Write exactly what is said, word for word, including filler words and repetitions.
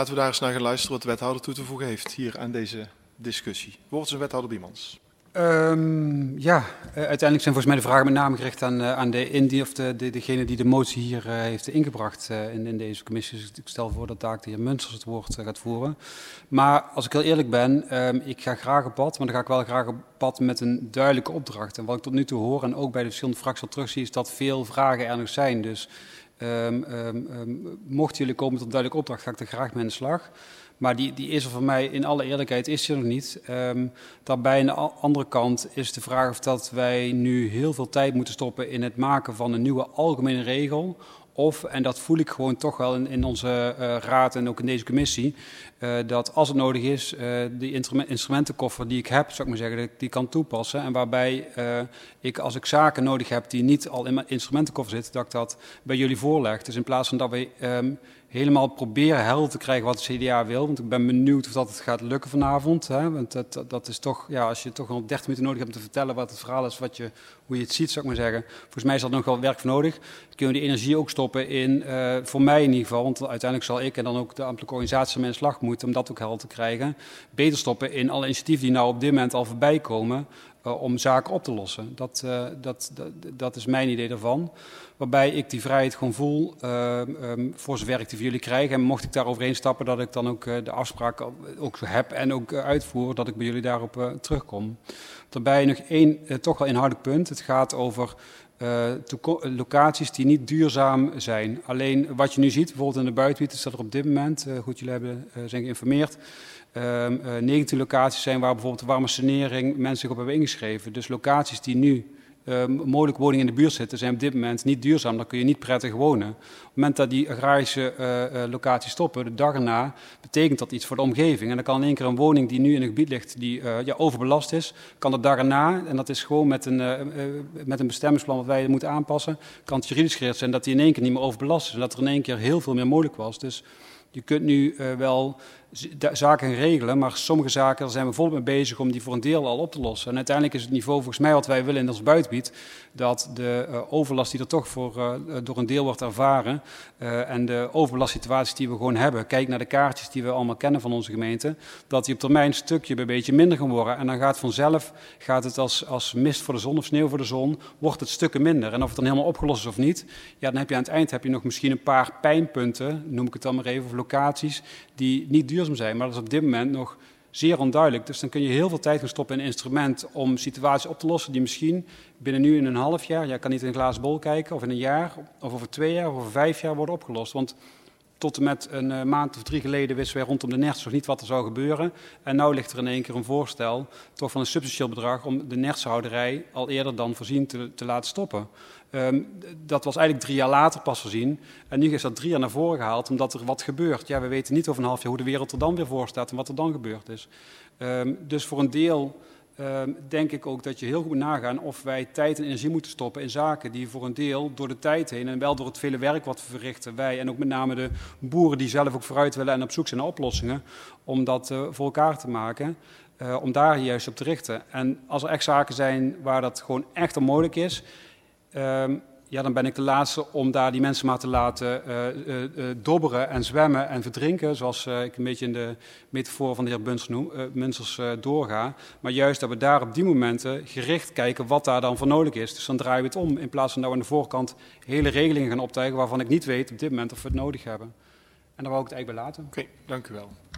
Laten we daar eens naar gaan luisteren wat de wethouder toe te voegen heeft hier aan deze discussie. Woord is aan wethouder Biemans. Um, ja, uh, uiteindelijk zijn volgens mij de vragen met name gericht aan, uh, aan de Indie of de, de, degene die de motie hier uh, heeft ingebracht uh, in, in deze commissie. Dus ik stel voor dat daar de heer Munsters het woord uh, gaat voeren. Maar als ik heel eerlijk ben, um, ik ga graag op pad, maar dan ga ik wel graag op pad met een duidelijke opdracht. En wat ik tot nu toe hoor en ook bij de verschillende fracties al terugzie, is dat veel vragen er nog zijn. Dus um, um, um, mochten jullie komen tot een duidelijke opdracht, ga ik er graag mee aan de slag. Maar die, die is er voor mij, in alle eerlijkheid, is die er nog niet. Um, daarbij aan de andere kant is de vraag of dat wij nu heel veel tijd moeten stoppen in het maken van een nieuwe algemene regel. Of, en dat voel ik gewoon toch wel in, in onze uh, raad en ook in deze commissie, uh, dat als het nodig is, uh, die instrumentenkoffer die ik heb, zou ik maar zeggen, dat ik die kan toepassen. En waarbij uh, ik, als ik zaken nodig heb die niet al in mijn instrumentenkoffer zitten, dat ik dat bij jullie voorleg. Dus in plaats van dat we um, helemaal proberen helder te krijgen wat de C D A wil, want ik ben benieuwd of dat het gaat lukken vanavond. Hè? Want dat, dat is toch, ja, als je toch nog dertig minuten nodig hebt om te vertellen wat het verhaal is, wat je, hoe je het ziet, zou ik maar zeggen. Volgens mij is dat nog wel werk voor nodig. Dan kunnen we die energie ook stoppen in, uh, voor mij in ieder geval, want uiteindelijk zal ik en dan ook de ambtelijke organisatie mee aan de slag moeten om dat ook helder te krijgen. Beter stoppen in alle initiatieven die nou op dit moment al voorbij komen, uh, om zaken op te lossen. Dat, uh, dat, dat, dat is mijn idee daarvan. Waarbij ik die vrijheid gewoon voel, uh, um, voor zover ik die voor jullie krijg. En mocht ik daar overheen stappen, dat ik dan ook uh, de afspraak ook heb en ook uh, uitvoer, dat ik bij jullie daarop uh, terugkom. Daarbij nog één, uh, toch wel inhoudelijk punt. Het gaat over uh, locaties die niet duurzaam zijn. Alleen wat je nu ziet, bijvoorbeeld in de buitengebied, is dat er op dit moment, uh, goed, jullie hebben, uh, zijn geïnformeerd, Uh, uh, negentien locaties zijn waar bijvoorbeeld de warme sanering mensen zich op hebben ingeschreven. Dus locaties die nu uh, mogelijk woningen in de buurt zitten, zijn op dit moment niet duurzaam. Daar kun je niet prettig wonen. Op het moment dat die agrarische uh, uh, locaties stoppen, de dag erna, betekent dat iets voor de omgeving. En dan kan in één keer een woning die nu in een gebied ligt, die uh, ja, overbelast is, kan de dag erna, en dat is gewoon met een, uh, uh, met een bestemmingsplan wat wij moeten aanpassen, kan het juridisch gereerd zijn dat die in één keer niet meer overbelast is. En dat er in één keer heel veel meer mogelijk was. Dus je kunt nu uh, wel zaken regelen, maar sommige zaken, daar zijn we volop mee bezig om die voor een deel al op te lossen. En uiteindelijk is het niveau volgens mij wat wij willen in ons buitengebied, dat de uh, overlast die er toch voor, uh, door een deel wordt ervaren uh, en de overbelastsituaties die we gewoon hebben, kijk naar de kaartjes die we allemaal kennen van onze gemeente, dat die op termijn een stukje bij beetje minder gaan worden. En dan gaat vanzelf, gaat het als, als mist voor de zon of sneeuw voor de zon, wordt het stukken minder. En of het dan helemaal opgelost is of niet, ja, dan heb je aan het eind heb je nog misschien een paar pijnpunten, noem ik het dan maar even, of locaties, die niet duurzaam zijn. Maar dat is op dit moment nog zeer onduidelijk. Dus dan kun je heel veel tijd gaan stoppen in een instrument om situaties op te lossen die misschien binnen nu in een half jaar, jij kan niet in een glazen bol kijken, of in een jaar, of over twee jaar, of over vijf jaar worden opgelost. Want tot en met een uh, maand of drie geleden wisten wij rondom de nerts nog niet wat er zou gebeuren. En nu ligt er in één keer een voorstel, toch van een substantieel bedrag, om de nertshouderij al eerder dan voorzien te, te laten stoppen. Um, dat was eigenlijk drie jaar later pas voorzien. En nu is dat drie jaar naar voren gehaald, omdat er wat gebeurt. Ja, we weten niet over een half jaar hoe de wereld er dan weer voor staat en wat er dan gebeurd is. Um, dus voor een deel um, denk ik ook dat je heel goed moet nagaan of wij tijd en energie moeten stoppen in zaken die voor een deel door de tijd heen en wel door het vele werk wat we verrichten, wij en ook met name de boeren die zelf ook vooruit willen en op zoek zijn naar oplossingen, om dat uh, voor elkaar te maken. Uh, om daar juist op te richten. En als er echt zaken zijn waar dat gewoon echt onmogelijk is, Um, ja, dan ben ik de laatste om daar die mensen maar te laten uh, uh, uh, dobberen en zwemmen en verdrinken, zoals uh, ik een beetje in de metafoor van de heer Bunsters noem, uh, Munsters uh, doorga. Maar juist dat we daar op die momenten gericht kijken wat daar dan voor nodig is. Dus dan draaien we het om, in plaats van dat we aan de voorkant hele regelingen gaan optuigen waarvan ik niet weet op dit moment of we het nodig hebben. En daar wou ik het eigenlijk bij laten. Oké, okay, dank u wel.